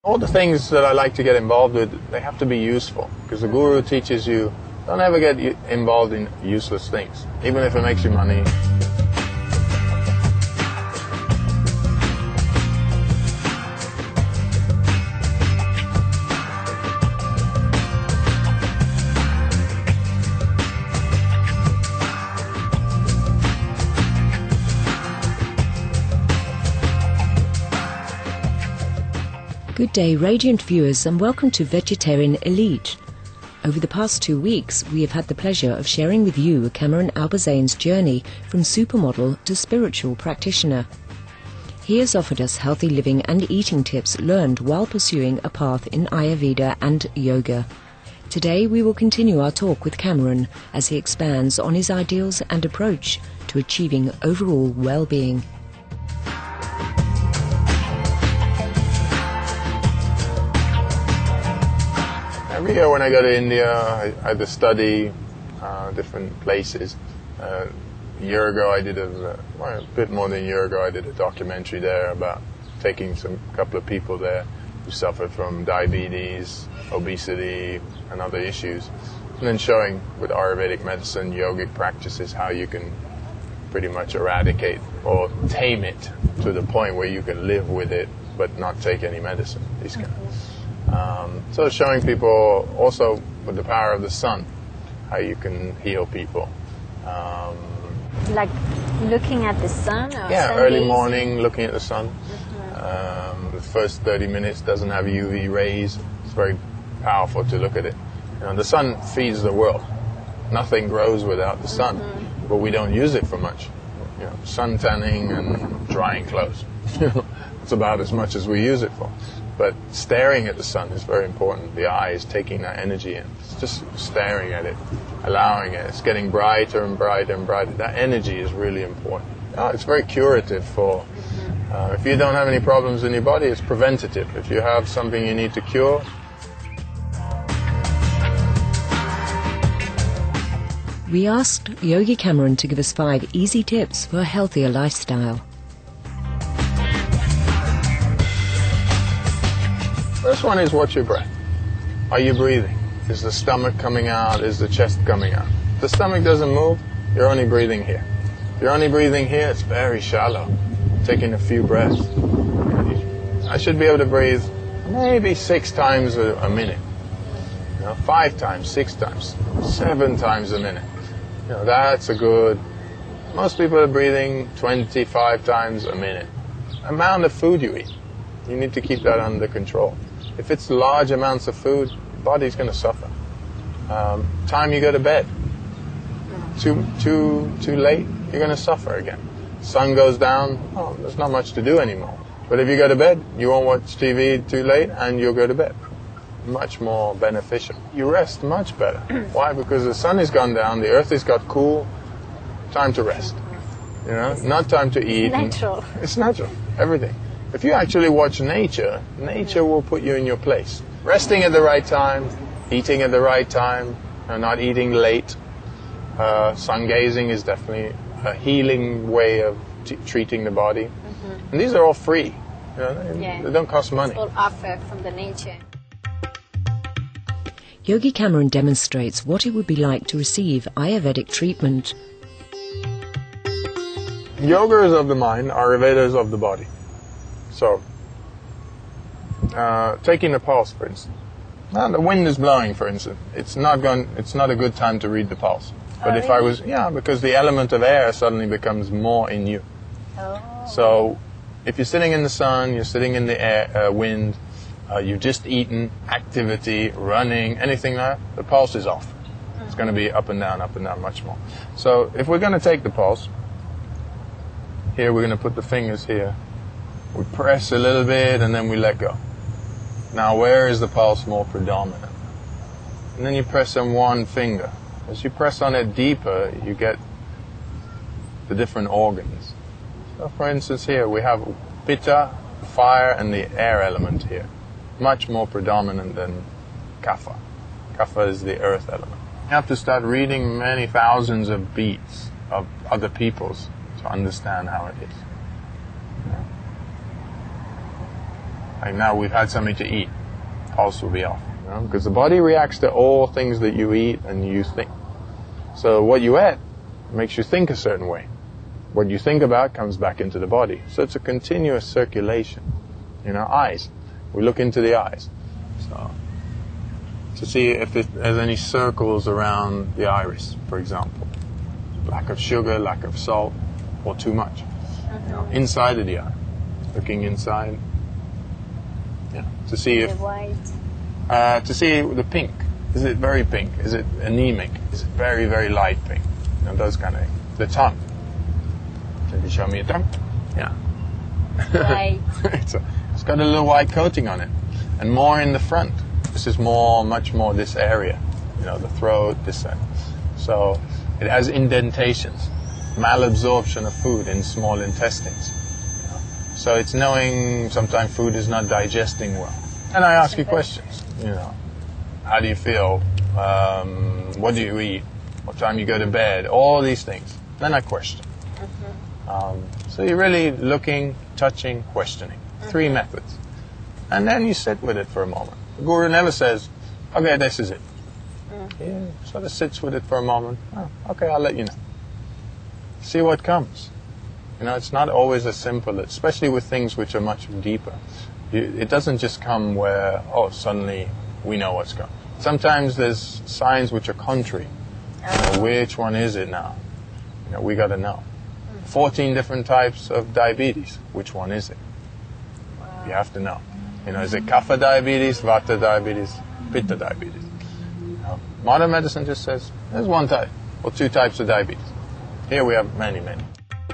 All the things that I like to get involved with, they have to be useful, because the guru teaches you, don't ever get involved in useless things, even if it makes you money. Good day, radiant viewers, and welcome to Vegetarian Elite. Over the past 2 weeks, we have had the pleasure of sharing with you Cameron Albazane's journey from supermodel to spiritual practitioner. He has offered us healthy living and eating tips learned while pursuing a path in Ayurveda and yoga. Today we will continue our talk with Cameron as he expands on his ideals and approach to achieving overall well-being. Every year when I go to India, I either study different places. A year ago, a bit more than a year ago, I did a documentary there about taking a couple of people there who suffered from diabetes, obesity, and other issues, and then showing with Ayurvedic medicine, yogic practices, how you can pretty much eradicate or tame it to the point where you can live with it but not take any medicine. These kind of. So showing people also with the power of the sun, how you can heal people. Like looking at the sun? Or yeah, sun early gazing? morning, looking at the sun. The first 30 minutes doesn't have UV rays. It's very powerful to look at it. You know, the sun feeds the world. Nothing grows without the sun, but we don't use it for much. You know, sun tanning and drying clothes. It's about as much as we use it for. But staring at the sun is very important. The eye is taking that energy in. It's just staring at it, allowing it. It's getting brighter and brighter and brighter. That energy is really important. It's very curative for, if you don't have any problems in your body, it's preventative. If you have something you need to cure. We asked Yogi Cameron to give us 5 easy tips for a healthier lifestyle. First one is, watch your breath. Are you breathing? Is the stomach coming out? Is the chest coming out? If the stomach doesn't move, you're only breathing here. If you're only breathing here, it's very shallow, taking a few breaths. I should be able to breathe maybe 6 times a minute. 5 times, 6 times, 7 times a minute. That's a good... Most people are breathing 25 times a minute. Amount of food you eat, you need to keep that under control. If it's large amounts of food, the body's going to suffer. Time you go to bed, too late, you're going to suffer again. Sun goes down, there's not much to do anymore. But if you go to bed, you won't watch TV too late, and you'll go to bed. Much more beneficial. You rest much better. Why? Because the sun has gone down, the earth has got cool. Time to rest. Not time to eat. It's natural. It's natural. Everything. If you actually watch nature, nature will put you in your place. Resting at the right time, eating at the right time, not eating late. Sun gazing is definitely a healing way of treating the body. And these are all free. They don't cost money. It's all offered from the nature. Yogi Cameron demonstrates what it would be like to receive Ayurvedic treatment. Yoga is of the mind, Ayurveda is of the body. So, taking the pulse, for instance. Now, the wind is blowing, for instance. It's not a good time to read the pulse. But if really? Because the element of air suddenly becomes more in you. Oh. So, if you're sitting in the sun, you're sitting in the wind, you've just eaten, activity, running, anything like that, the pulse is off. It's going to be up and down much more. So, if we're going to take the pulse, here we're going to put the fingers here. We press a little bit and then we let go. Now where is the pulse more predominant? And then you press on one finger. As you press on it deeper, you get the different organs. So for instance here we have Pitta, fire, and the air element here. Much more predominant than Kapha. Kapha is the earth element. You have to start reading many thousands of beats of other people's to understand how it is. Like now we've had something to eat, pulse will be off. Because the body reacts to all things that you eat and you think. So what you eat makes you think a certain way. What you think about comes back into the body. So it's a continuous circulation. Eyes. We look into the eyes. So to see if there's any circles around the iris, for example. Lack of sugar, lack of salt, or too much. Inside of the eye. Looking inside. Yeah. To see if... The white. To see the pink. Is it very pink? Is it anemic? Is it very, very light pink? Those kind of things. The tongue. Can you show me your tongue? Yeah. White. It's got a little white coating on it. And more in the front. This is much more this area. The throat, this side. So it has indentations. Malabsorption of food in small intestines. So it's knowing sometimes food is not digesting well. And I ask you questions. How do you feel? What do you eat? What time you go to bed? All these things. Then I question. So you're really looking, touching, questioning. 3 methods. And then you sit with it for a moment. The guru never says, okay, this is it. He sort of sits with it for a moment. Oh, okay, I'll let you know. See what comes. It's not always as simple, especially with things which are much deeper. It doesn't just come where, suddenly we know what's coming. Sometimes there's signs which are contrary. Which one is it now? We got to know. 14 different types of diabetes. Which one is it? Wow. You have to know. Is it kapha diabetes, vata diabetes, pitta diabetes? Modern medicine just says there's one type or 2 types of diabetes. Here we have many, many.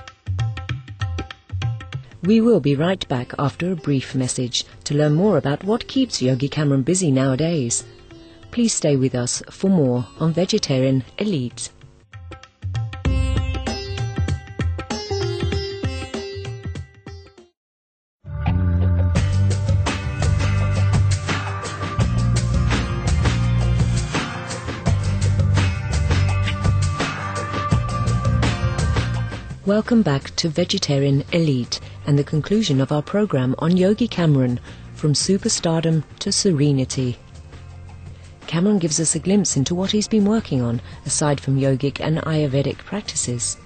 We will be right back after a brief message to learn more about what keeps Yogi Cameron busy nowadays. Please stay with us for more on Vegetarian Elite. Welcome back to Vegetarian Elite and the conclusion of our program on Yogi Cameron, from superstardom to serenity. Cameron gives us a glimpse into what he's been working on, aside from yogic and Ayurvedic practices.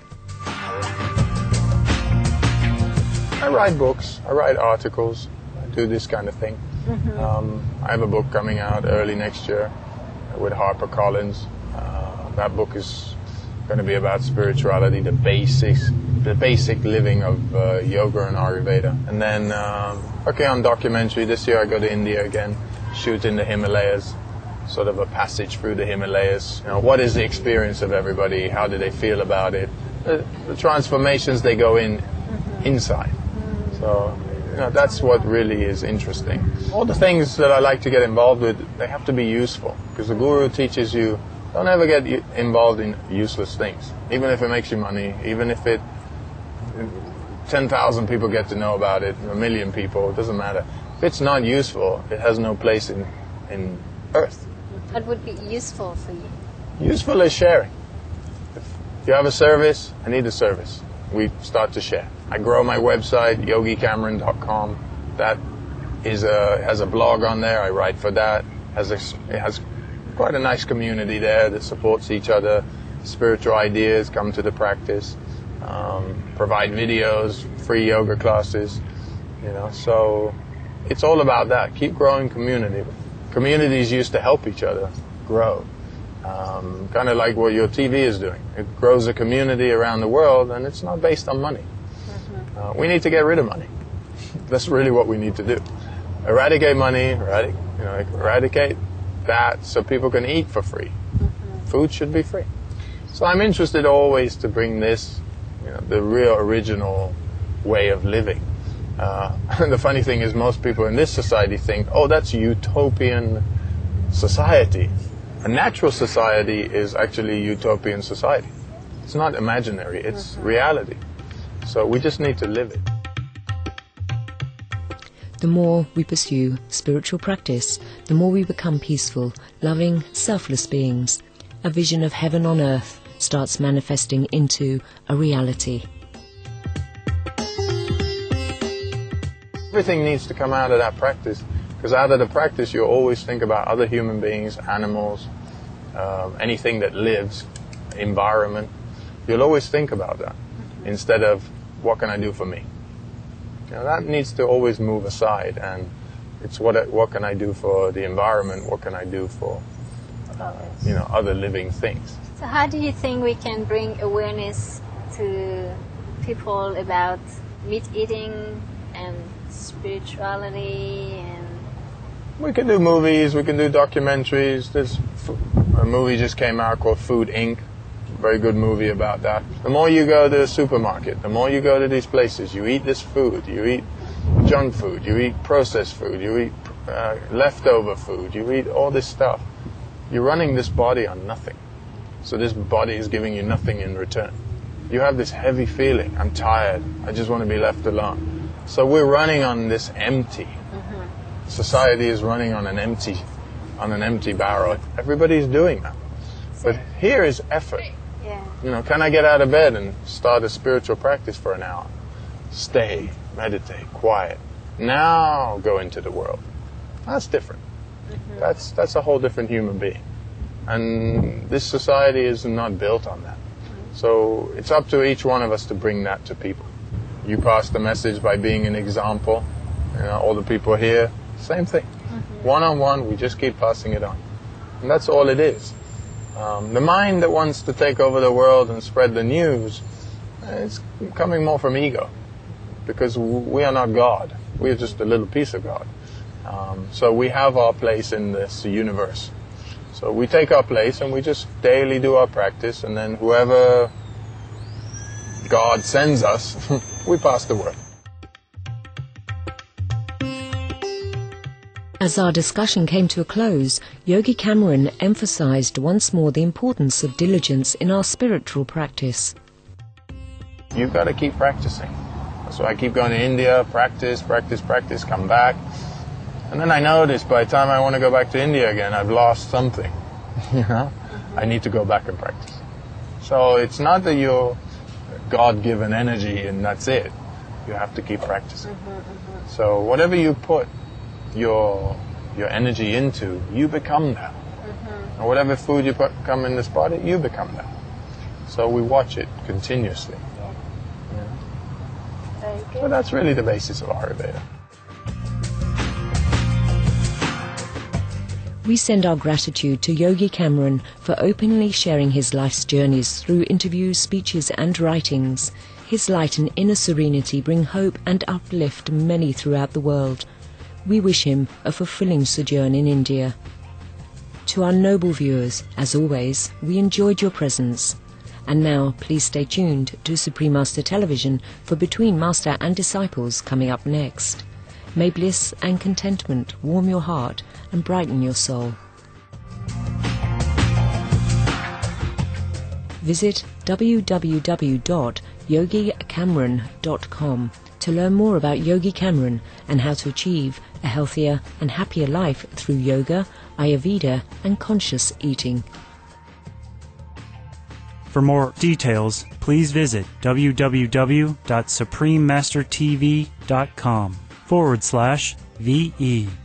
I write books, I write articles, I do this kind of thing. I have a book coming out early next year with HarperCollins. That book is going to be about spirituality, the basic living of yoga and Ayurveda. And then working on documentary. This year I go to India again, shoot in the Himalayas, sort of a passage through the Himalayas. What is the experience of everybody? How do they feel about it? The transformations they go inside. So that's what really is interesting. All the things that I like to get involved with, they have to be useful, because the guru teaches you, don't ever get involved in useless things. Even if it makes you money, even if 10,000 people get to know about it, 1 million people, it doesn't matter. If it's not useful, it has no place in Earth. What would be useful for you? Useful is sharing. If you have a service, I need a service. We start to share. I grow my website, yogicameron.com. That has a blog on there. I write for that. It has quite a nice community there that supports each other. Spiritual ideas come to the practice. Provide videos, free yoga classes. So it's all about that. Keep growing community. Communities used to help each other grow. Kind of like what your TV is doing. It grows a community around the world, and it's not based on money. We need to get rid of money. That's really what we need to do. Eradicate money, eradicate that so people can eat for free. Food should be free. So I'm interested always to bring this, the real original way of living. The funny thing is most people in this society think, that's utopian society. A natural society is actually utopian society. It's not imaginary, it's reality. So we just need to live it. The more we pursue spiritual practice, the more we become peaceful, loving, selfless beings. A vision of heaven on earth starts manifesting into a reality. Everything needs to come out of that practice, because out of the practice you always think about other human beings, animals, anything that lives, environment. You'll always think about that instead of what can I do for me. You know, that needs to always move aside, and it's what can I do for the environment, what can I do for other living things. So how do you think we can bring awareness to people about meat eating and spirituality? And we can do movies, we can do documentaries. There's a movie just came out called Food Inc. Very good movie about that. The more you go to the supermarket, the more you go to these places, you eat this food, you eat junk food, you eat processed food, you eat leftover food, you eat all this stuff. You're running this body on nothing. So this body is giving you nothing in return. You have this heavy feeling, I'm tired, I just want to be left alone. So we're running on this empty. Society is running on an empty barrel. Everybody's doing that. But here is effort. yeah, You know, can I get out of bed and start a spiritual practice for an hour? Stay, meditate, quiet. Now go into the world. That's different. That's a whole different human being. And this society is not built on that. So it's up to each one of us to bring that to people. You pass the message by being an example. You know, all the people here, same thing. One-on-one, we just keep passing it on. And that's all it is. The mind that wants to take over the world and spread the news, it's coming more from ego. Because we are not God. We are just a little piece of God. So we have our place in this universe. So we take our place and we just daily do our practice, and then whoever God sends us, we pass the word. As our discussion came to a close, Yogi Cameron emphasized once more the importance of diligence in our spiritual practice. You've got to keep practicing. So I keep going to India, practice, come back. And then I notice by the time I want to go back to India again, I've lost something. You know? I need to go back and practice. So it's not that you're God-given energy and that's it. You have to keep practicing. So whatever you put your energy into, you become that. And whatever food you come in this body, you become that. So we watch it continuously. very good. So that's really the basis of Ayurveda. We send our gratitude to Yogi Cameron for openly sharing his life's journeys through interviews, speeches and writings. His light and inner serenity bring hope and uplift many throughout the world. We wish him a fulfilling sojourn in India. To our noble viewers, as always, we enjoyed your presence. And now, please stay tuned to Supreme Master Television for Between Master and Disciples coming up next. May bliss and contentment warm your heart and brighten your soul. Visit www.yogicameron.com to learn more about Yogi Cameron and how to achieve a healthier and happier life through yoga, Ayurveda and conscious eating. For more details, please visit www.suprememastertv.com/VE.